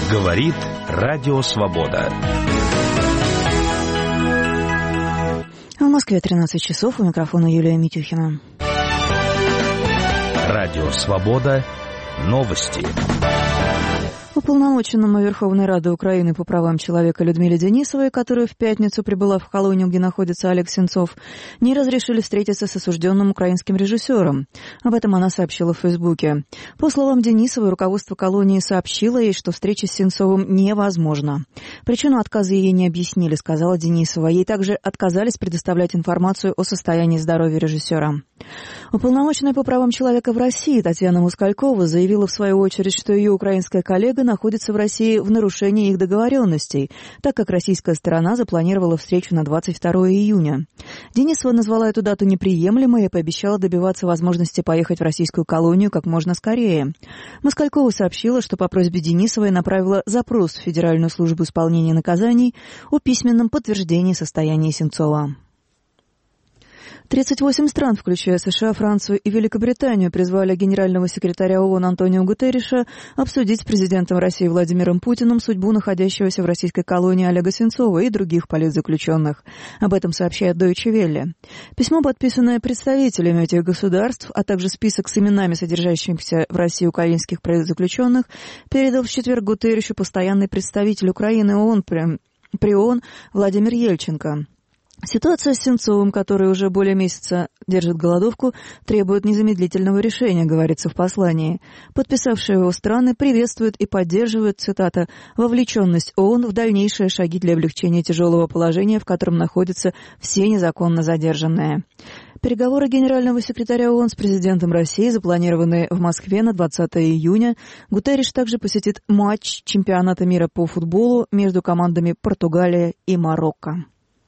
Говорит Радио Свобода. В Москве 13 часов. У микрофона Юлия Митюхина. Радио Свобода. Новости. Уполномоченному Верховной Рады Украины по правам человека Людмиле Денисовой, которая в пятницу прибыла в колонию, где находится Олег Сенцов, не разрешили встретиться с осужденным украинским режиссером. Об этом она сообщила в Фейсбуке. По словам Денисовой, руководство колонии сообщило ей, что встреча с Сенцовым невозможна. Причину отказа ей не объяснили, сказала Денисова. Ей также отказались предоставлять информацию о состоянии здоровья режиссера. Уполномоченная по правам человека в России Татьяна Москалькова заявила в свою очередь, что ее украинская коллега находится в России в нарушении их договоренностей, так как российская сторона запланировала встречу на 22 июня. Денисова назвала эту дату неприемлемой и пообещала добиваться возможности поехать в российскую колонию как можно скорее. Москалькова сообщила, что по просьбе Денисовой направила запрос в Федеральную службу исполнения наказаний о письменном подтверждении состояния Сенцова. 38 стран, включая США, Францию и Великобританию, призвали генерального секретаря ООН Антонио Гутерриша обсудить с президентом России Владимиром Путиным судьбу находящегося в российской колонии Олега Сенцова и других политзаключенных. Об этом сообщает Deutsche Welle. Письмо, подписанное представителями этих государств, а также список с именами содержащихся в России украинских политзаключенных, передал в четверг Гутерришу постоянный представитель Украины при ООН Владимир Ельченко. Ситуация с Сенцовым, который уже более месяца держит голодовку, требует незамедлительного решения, говорится в послании. Подписавшие его страны приветствуют и поддерживают, цитата, «вовлеченность ООН в дальнейшие шаги для облегчения тяжелого положения, в котором находятся все незаконно задержанные». Переговоры генерального секретаря ООН с президентом России запланированы в Москве на 20 июня. Гутерриш также посетит матч чемпионата мира по футболу между командами Португалия и Марокко.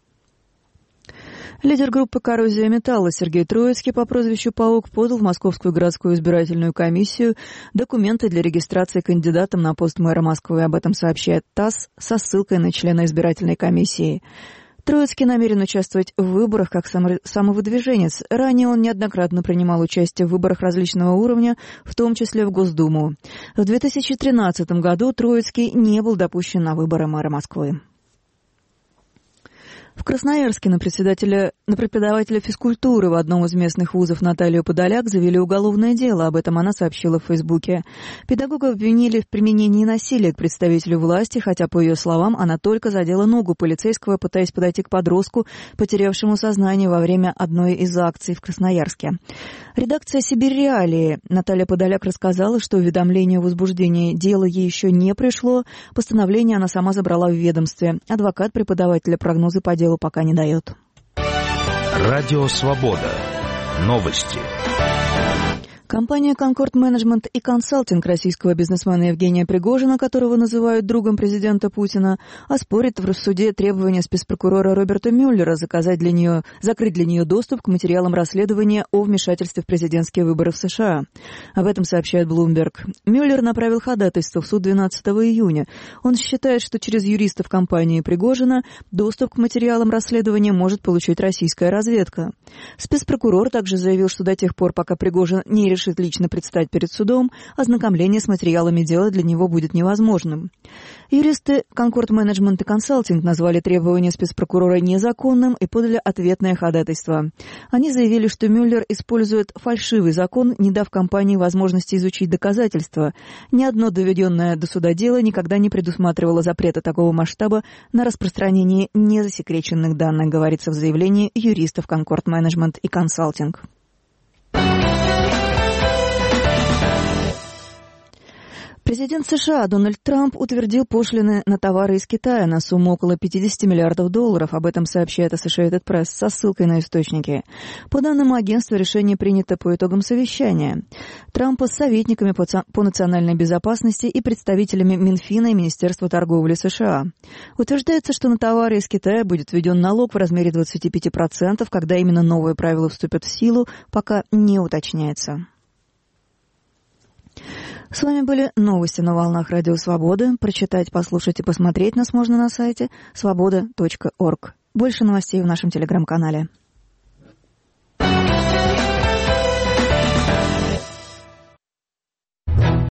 Лидер группы «Коррозия металла» Сергей Троицкий по прозвищу «Паук» подал в Московскую городскую избирательную комиссию документы для регистрации кандидатом на пост мэра Москвы. Об этом сообщает ТАСС со ссылкой на члена избирательной комиссии. Троицкий намерен участвовать в выборах как самовыдвиженец. Ранее он неоднократно принимал участие в выборах различного уровня, в том числе в Госдуму. В 2013 году Троицкий не был допущен на выборы мэра Москвы. В Красноярске на преподавателя физкультуры в одном из местных вузов Наталью Подоляк завели уголовное дело. Об этом она сообщила в Фейсбуке. Педагога обвинили в применении насилия к представителю власти, хотя, по ее словам, она только задела ногу полицейского, пытаясь подойти к подростку, потерявшему сознание во время одной из акций в Красноярске. Редакция «Сибирь Реалии» Наталья Подоляк рассказала, что уведомление о возбуждении дела ей еще не пришло. Постановление она сама забрала в ведомстве. Адвокат преподавателя прогнозы по делу пока не дает. Радио Свобода. Новости. Компания «Конкорд Менеджмент и Консалтинг» российского бизнесмена Евгения Пригожина, которого называют другом президента Путина, оспорит в суде требования спецпрокурора Роберта Мюллера закрыть для нее доступ к материалам расследования о вмешательстве в президентские выборы в США. Об этом сообщает Bloomberg. Мюллер направил ходатайство в суд 12 июня. Он считает, что через юристов компании Пригожина доступ к материалам расследования может получить российская разведка. Спецпрокурор также заявил, что до тех пор, пока Пригожин не решит лично предстать перед судом, ознакомление с материалами дела для него будет невозможным. Юристы «Конкорд Менеджмент и Консалтинг» назвали требования спецпрокурора незаконным и подали ответное ходатайство. Они заявили, что Мюллер использует фальшивый закон, не дав компании возможности изучить доказательства. Ни одно доведенное до суда дело никогда не предусматривало запрета такого масштаба на распространение незасекреченных данных, говорится в заявлении юристов «Конкорд Менеджмент и Консалтинг». Президент США Дональд Трамп утвердил пошлины на товары из Китая на сумму около $50 миллиардов. Об этом сообщает Associated Press со ссылкой на источники. По данным агентства, решение принято по итогам совещания Трампа с советниками по национальной безопасности и представителями Минфина и Министерства торговли США. Утверждается, что на товары из Китая будет введен налог в размере 25%, когда именно новые правила вступят в силу, пока не уточняется. С вами были новости на волнах Радио Свободы. Прочитать, послушать и посмотреть нас можно на сайте svoboda.org. Больше новостей в нашем телеграм-канале.